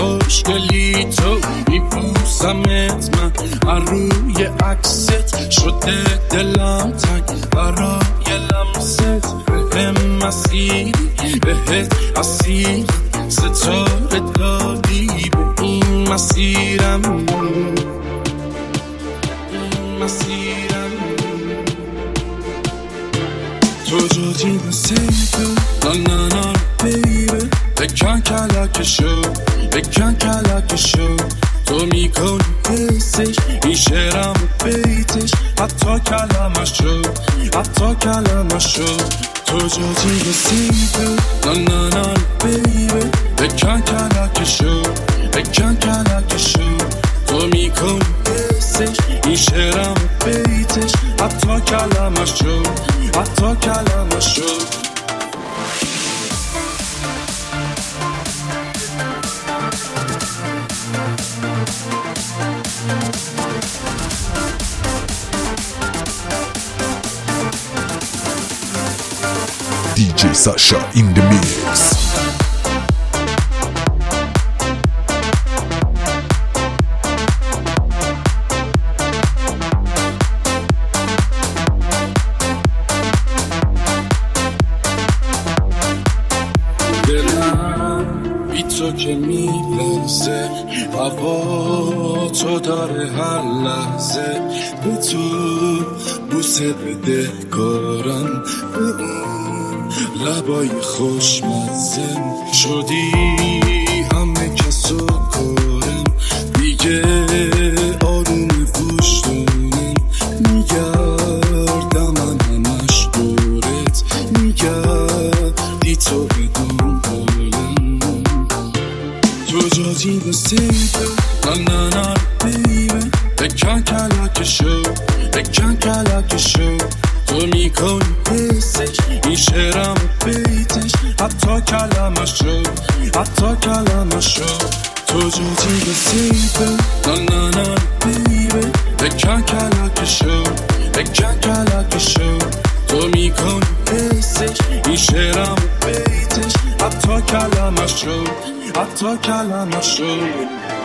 خوشگلی تو میبوسمت من روی عکست شده دلم تنگ برای لمست بهم مسیری بهت اسیر ستاره دادی به این مسیرم تو جاجی بسیده نه نه بیبه بکن کلکشو تو میکنی حسش این شعرم و بیتش حتی کلمشو تو جاجی بسیده نه نه بیبه بکن کلکشو تو میکنی حسش این شعرم و بیتش حتی کلمشو DJ Sasha in the mix. دلم بی تو که میلرزه هوا تو داره هر لحظه به تو بوسه بده کارم به اون لبای خوشمزه شدی همه کسو کارم دیگه آروم وجدانم میگردم من همش دورت میگردی تو بدون حالم تو جاجی بسیده نه نه بیبه بکن کلکشو تو میکنی حسش این شعرم و بیتش حتی کلمشو تو جاجی بسیده نه نه بیبه بکن کلکشو تو میکنی حسش این شعرم و بیتش حتی کلمشو